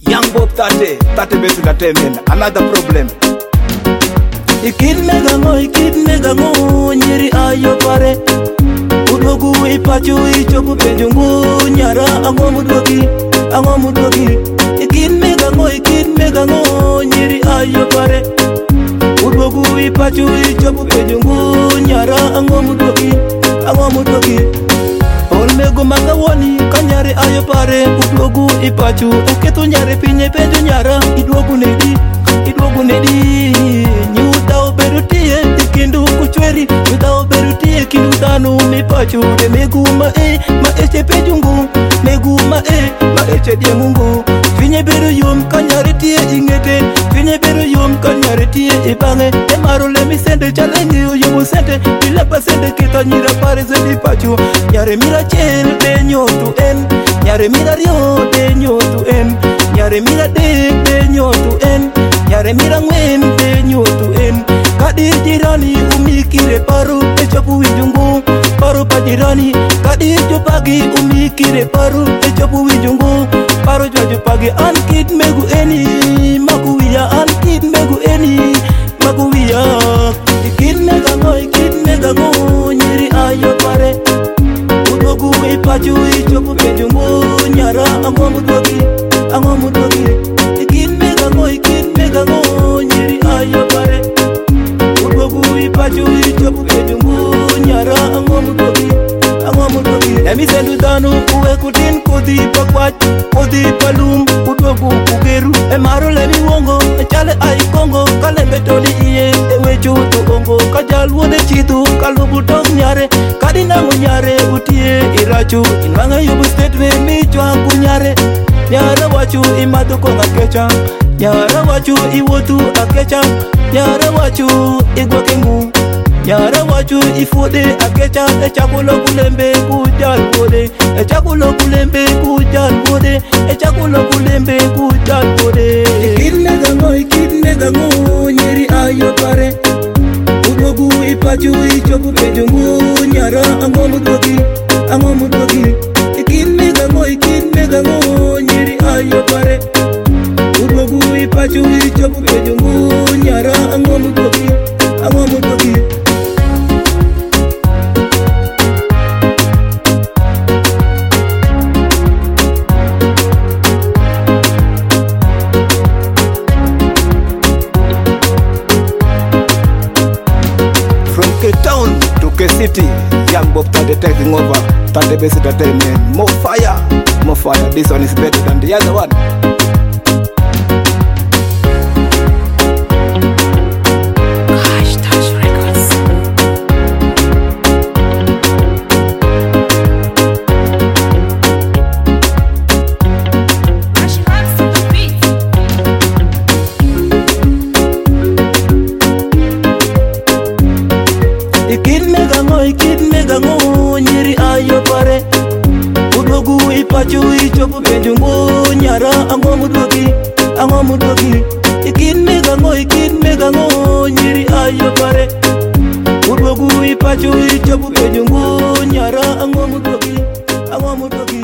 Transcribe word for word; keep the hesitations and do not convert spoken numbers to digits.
Young Bob thirty, thirty base entertainment, another problem. Ikid mega ngo, ikid mega ngo, nyeri ayo pare. Udogu ipachu ichopu penjungu, nyara ango mudogi, ango mudogi. Ikid mega ngo, ikid mega ngo, nyeri ayo pare. Udogu ipachu ichopu penjungu, nyara ango mudogi, ango mudogi. Olmego magawoni kanyare ayo pare. Udogu ipachu eketu nyare pinye penjo nyara. Idogu nedi, idogu nedi. Nyuta oberutie ikindu kuchweri. Nyuta oberutie kindu danu mipachu. De megu ma e, ma eche penjungu. Megu ma e, ma eche diengungu. Finye beru yom kanyare tie ingete. Finye beru yom kanyare tie ibange. Emaro le mi sende challenge yobu sente. Bilepa sende kita nyira pare zendi pachu. Nyare mira chel de nyotu en. Nyare mira rio de nyotu en. Nyare mira dek de nyotu en. Nyare mira ngwen de nyotu en. Kadi jirani umikire paru echopu winjungu. Paru pa jirani. Kadi jopagi umikire paru echopu winjungu. Paru jopagi an kid megu eni. Makuya an kid megu eni. Makuya ikid mega ngo, ikid mega ngo, nyeri ayo pare. Udogu ipachu ichopu penjungu, nyara ango mudogi, ango mudogi. Ikid mega ngo, ikid mega ngo, nyeri ayo pare. Udogu ipachu ichopu penjungu, nyara ango mudogi, ango mudogi. Emi sendu danu uwe kutin kodi pakwach, kodi palum. Udogu kugeru emaro lemi wongo, echale ai kongo. Kalembe toli iye ewe chutu ongo. Kajal wode chitu kalubu tong nyare. Kadina munyare utie irachu. Inwanga yubu state we michwa kunyare. Nyara wachu imadu konga kecha. Nyara wachu iwotu akecha. Nyara wachu igwa kengu. Nyara wachu ifude akecha. Echakulo kulembe kujal wode. Echakulo kulembe kujal wode. Echakulo kulembe kujal wode. Ikid mega ngo, ikid mega ngo, nyeri ayo pare. Udogu ipachu ichopu penjungu, nyara ango mudogi, ango mudogi. Ikid mega ngo, ikid mega ngo, nyeri ayo pare. Udogu ipachu ichopu penjungu, nyara ango mudogi, ango mudogi. K-Town to K-City, Young Bob thirty taking over, thirty base entertainment. More fire, more fire. This one is better than the other one. Ikid mega ngo, ikid mega ngo, nyeri ayo pare. Udogu ipachu ichopu penjungu, nyara ango mudogi, ango mudogi. Ikid mega ngo, ikid mega ngo, nyeri ayo pare. Udogu ipachu ichopu penjungu, nyara ango mudogi, ango mudogi.